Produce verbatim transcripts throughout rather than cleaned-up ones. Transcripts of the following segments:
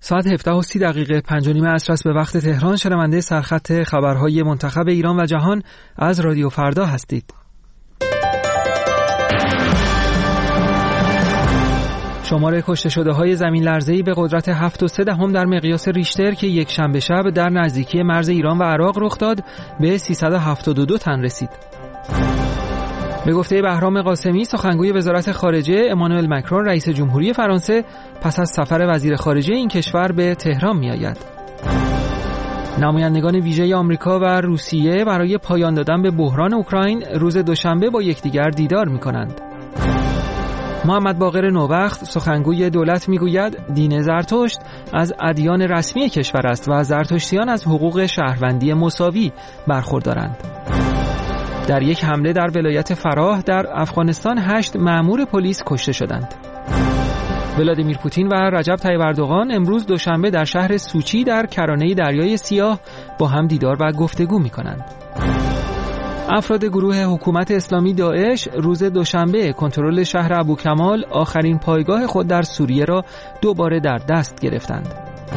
ساعت هفده و سی دقیقه پنج و نیم عصر است به وقت تهران. شنونده سرخط خبرهای منتخب ایران و جهان از رادیو فردا هستید. شمار کشته شده های زمین لرزه‌ای به قدرت هفت و سه دهم در مقیاس ریشتر که یک شنبه شب در نزدیکی مرز ایران و عراق رخ داد به سیصد و هفتاد و دو تن رسید. به گفته بهرام قاسمی سخنگوی وزارت خارجه، امانوئل مکرون رئیس جمهوری فرانسه پس از سفر وزیر خارجه این کشور به تهران می‌آید. نمایندگان ویژه آمریکا و روسیه برای پایان دادن به بحران اوکراین روز دوشنبه با یکدیگر دیدار می‌کنند. محمد باقر نوبخت سخنگوی دولت میگوید دین زرتشت از ادیان رسمی کشور است و زرتشتیان از حقوق شهروندی مساوی برخوردارند. در یک حمله در ولایت فراه در افغانستان هشت مأمور پلیس کشته شدند. ولادیمیر پوتین و رجب طیب اردوغان امروز دوشنبه در شهر سوچی در کرانه دریای سیاه با هم دیدار و گفتگو می‌کنند. افراد گروه حکومت اسلامی داعش روز دوشنبه کنترل شهر ابوکمال، آخرین پایگاه خود در سوریه را دوباره در دست گرفتند.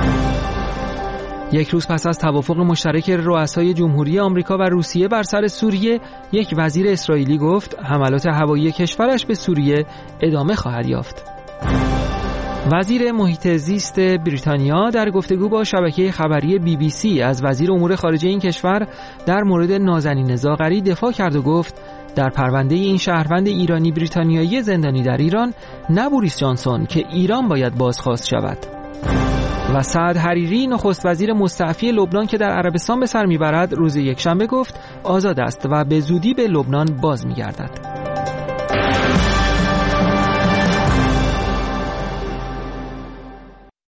یک روز پس از توافق مشترک رؤسای جمهوری آمریکا و روسیه بر سر سوریه، یک وزیر اسرائیلی گفت حملات هوایی کشورش به سوریه ادامه خواهد یافت. وزیر محیط زیست بریتانیا در گفتگو با شبکه خبری بی بی سی از وزیر امور خارجه این کشور در مورد نازنین زاغری دفاع کرد و گفت در پرونده این شهروند ایرانی بریتانیایی زندانی در ایران نه بوریس جانسون که ایران باید بازخواست شود. و سعد حریری نخست وزیر مستعفی لبنان که در عربستان به سر میبرد روز یکشنبه گفت آزاد است و به زودی به لبنان باز میگردد.